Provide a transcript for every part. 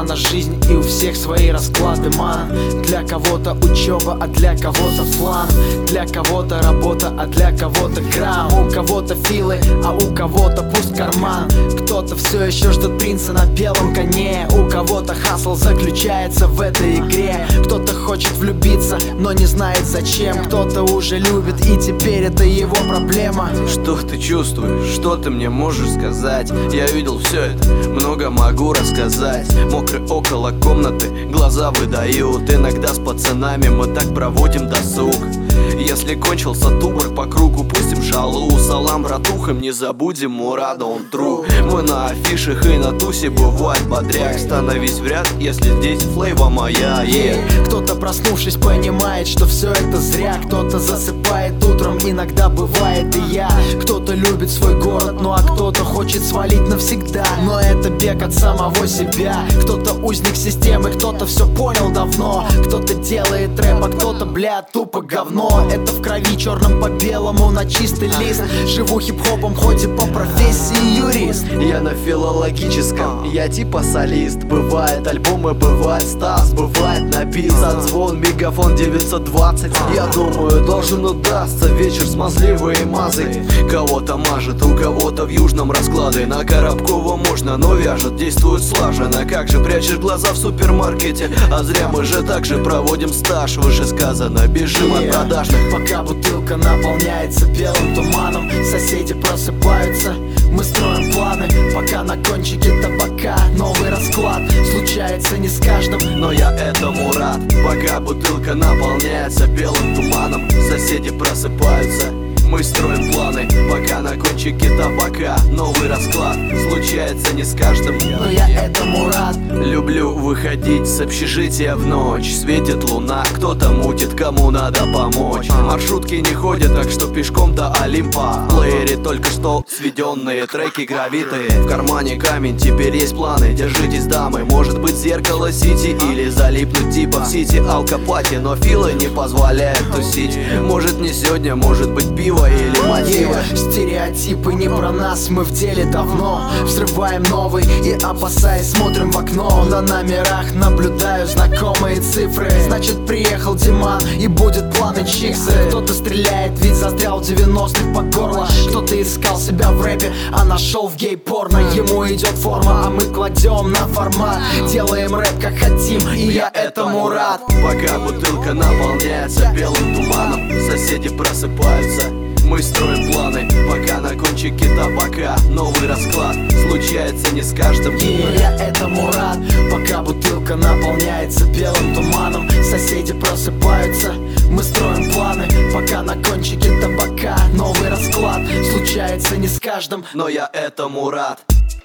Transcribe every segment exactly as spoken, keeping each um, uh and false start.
дана жизнь, и у всех свои расклады, ман. Для кого-то учеба, а для кого-то план. Для кого-то работа, а для кого-то грамм. У кого-то филы, а у кого-то пуст карман. Кто-то все еще ждет принца на белом коне. У кого-то хасл заключается в этой игре. Кто-то хочет влюбиться, но не знает зачем. Кто-то уже любит, и теперь это его проблема. Что ты чувствуешь? Что ты мне можешь сказать? Я видел все это, много могу рассказать. Мокрый около комнаты, глаза выдают. Иногда с пацанами мы так проводим досуг. Если кончился тубор, по кругу пустим шалу. Салам братухам, не забудем Мурада, он тру. Мы на афишах и на тусе, бывает бодряк. Становись в ряд, если здесь флейва моя, yeah. Кто-то, проснувшись, понимает, что все это зря. Кто-то засыпает утром, иногда бывает и я. Кто-то любит свой город, ну а кто-то хочет свалить навсегда. Но это бег от самого себя. Кто-то узник системы, кто-то все понял давно. Кто-то делает рэп, а кто-то, бля, тупо говно. Это в крови, черным по белому, на чистый лист. Живу хип-хопом, хоть и по профессии юрист. Я на филологическом, я типа солист. Бывает альбомы, бывает Стас, бывает написан звон, мегафон девятьсот двадцать. Я думаю, должен удастся вечер смазливый и мазый. Кого-то мажет, у кого-то в южном расклады. На Коробкова можно, но вяжет, действует слаженно. Как же прячешь глаза в супермаркете? А зря мы же так же проводим стаж. Выше сказано, бежим от продажных. Пока бутылка наполняется белым туманом, соседи просыпаются, мы строим планы. Пока на кончике табака новый расклад случается не с каждым, но я этому рад. Пока бутылка наполняется белым туманом, соседи просыпаются, мы строим планы. Пока на кончике табака новый расклад случается не с каждым, но я этому рад. Люблю выходить с общежития в ночь. Светит луна, кто-то мутит, кому надо помочь. Маршрутки не ходят, так что пешком до Олимпа. В плеере только что сведенные треки гравиты. В кармане камень, теперь есть планы. Держитесь, дамы, может быть зеркало сити или залипнуть типа в сити алкопати. Но филы не позволяют тусить. Может не сегодня, может быть пиво или мотивы. Yeah. Стереотипы не про нас, мы в деле давно. Взрываем новый и, опасаясь, смотрим в окно. На номерах наблюдаю знакомые цифры. Значит, приехал Диман и будет планы чиксы. Кто-то стреляет, ведь застрял в девяностых по горло. Кто-то искал себя в рэпе, а нашел в гей-порно. Ему идет форма, а мы кладем на формат. Делаем рэп как хотим, и я этому рад. Пока бутылка наполняется белым туманом, соседи просыпаются, мы строим планы. Пока на кончике табака новый расклад случается не с каждым, и я этому рад. Пока бутылка наполняется белым туманом, соседи просыпаются, мы строим планы. Пока на кончике табака новый расклад случается не с каждым, но я этому рад.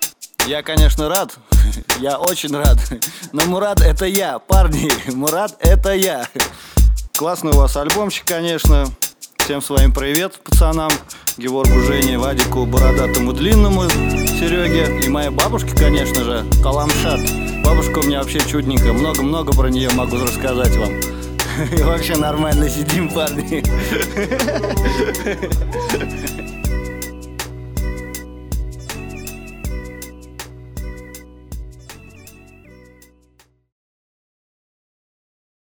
Я, конечно, рад, я очень рад. Но Мурад — это я, парни, Мурад — это я. Классный у вас альбомчик, конечно. Всем своим привет, пацанам. Геворгу, Жене, Вадику, Бородатому, Длинному, Сереге. И моей бабушке, конечно же, Каламшат. Бабушка у меня вообще чудненькая. Много-много про нее могу рассказать вам. И вообще нормально сидим, парни.